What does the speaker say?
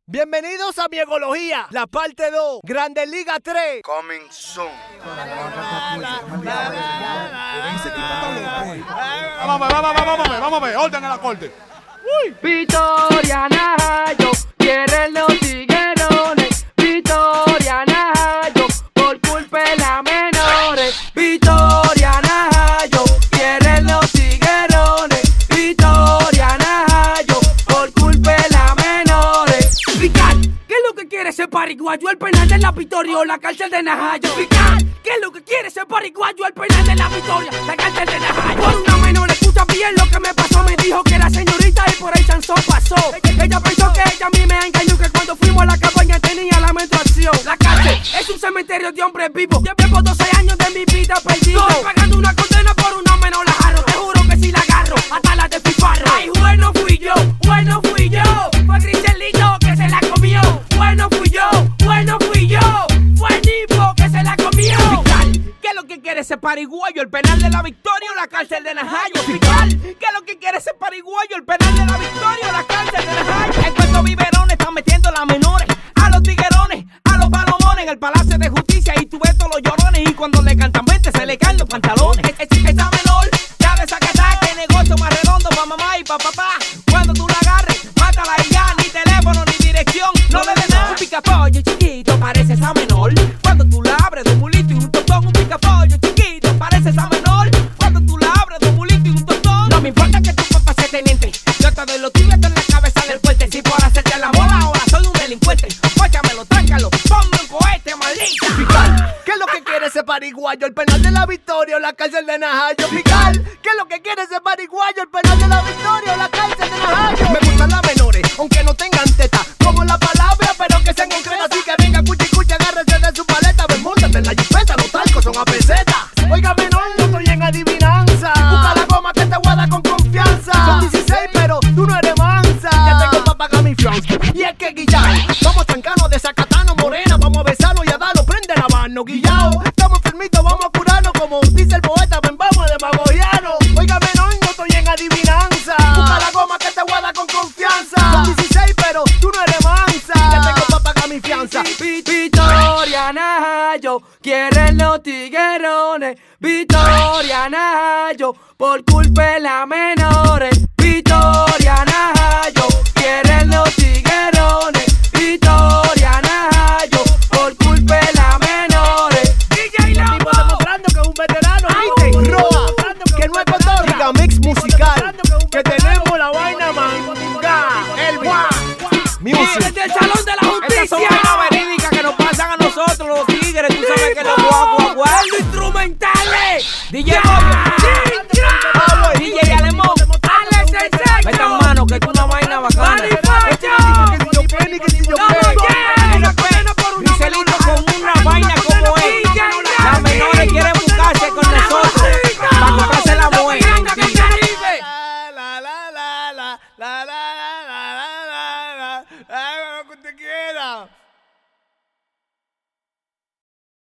Bienvenidos a Miegología, la parte 2, Grandes Ligas 3. Coming soon. Vamos a ver, orden en la corte. Victoria Najayo, quieren los tiguerones. Victoria Najayo, por culpa de las menores. Victoria Najayo, quieren los tiguerones. Victoria Najayo, por culpa de las menores. Fiscal, ¿qué es lo que quiere ese pariguayo? El penal de la Victoria o la cárcel de Najayo. Fiscal, ¿qué es lo que quiere ese pariguayo? El penal de la Victoria, la cárcel de Najayo. Por una menor, escucha bien lo que me pasó. Me dijo que era señorita y por ahí Sansón pasó. Ella pensó que ella a mí me engañó, que cuando fuimos a la cabaña tenía la menstruación. La cárcel es un cementerio de hombres vivos. Llevo 12 años de mi vida perdido. Estoy pagando una condena por una menor, la jarro. Te juro que si la agarro, hasta la despifarro. Ay, bueno fui yo, bueno fui yo. Fue Cristianito que se la comió. Bueno fui yo, bueno fui yo. Fue Nipo que se la comió. Fiscal, ¿qué es lo que quiere ese pariguayo? ¿El penal de la Victoria o la cárcel de Najayo? Fiscal, ¿qué es lo que quiere ese pariguayo? ¿El penal de la Victoria o la cárcel de Najayo? En cuanto biberones están metiendo las menores, a los tiguerones, a los palomones, en el Palacio de Justicia y tú ves todos los llorones. Y cuando le cantan 20 se le caen los pantalones. Esa menor ya de sacatar, que negocio más redondo pa' mamá y pa' papá. Cuando tú la agarres, mátala y ya, ni teléfono ni dirección, no le des nada. Un picapollo chiquito parece esa menor. Cuando tú la abres de un mulito y un tostón. Un picapollo chiquito parece esa menor. Cuando tú la abres de un mulito y un tostón. No me importa que tu papá sea teniente, yo te doy los tuyos en la cabeza del puente. Si por hacerte la moda ahora soy un delincuente, guáchamelo, tráncalo, ponme un cohete, maldita. Fiscal, ¿qué es lo que quiere ese pariguayo? ¿El penal de la Victoria o la cárcel de Najayo? Fiscal, ¿qué es lo que quiere ese pariguayo? ¿El penal de la Victoria o la cárcel de Najayo? Me gustan las menores, aunque no tengan teta, como la palabra, pero que sean concretas. Así que venga, cuchi, agárrese de su paleta. Ven, móntate en la jipeta, los talcos son a peseta. Oiga, menor, no estoy en adivinanza. Busca la goma que te guarda con confianza. Son 16, pero tú no eres mansa. Ya tengo pa' pagar mi fianza. Y es que guillao, vamos trancanos de Zacatano, Morena. Vamos a besarnos y a darlo, prende la mano, guillao. Estamos enfermitos, vamos a curarnos, como dice el poeta. Ven, vamos a demagogiarnos. Oiga, menor, no estoy en adivinanza. Busca la goma que te guarda con confianza. Son 16, pero tú no eres mansa. Ya tengo pa' pagar mi fianza. Victoria Najayo, quieren los tiguerones. Victoria Najayo, por culpa de las menores. Victoria Najayo, quieren los tiguerones. Victoria Najayo, por culpa de las menores. DJ Lobo, Demostrando que es un veterano, ¿viste? Roa, que no es cotorra. Giga mix musical, que tenemos la vaina manga. El guá. Music. desde el Salón de la Estas son Justicia. vainas verídicas que nos pasan a nosotros, los tigres. Tú sabes que los guau. Los instrumentales. DJ Boyo, DJ Alemón, Alex el meta en mano que es una vaina bacana. Rizelito con una vaina como esta. Las menores quieren buscarse con nosotros para comprarse la buena. La la la la la la.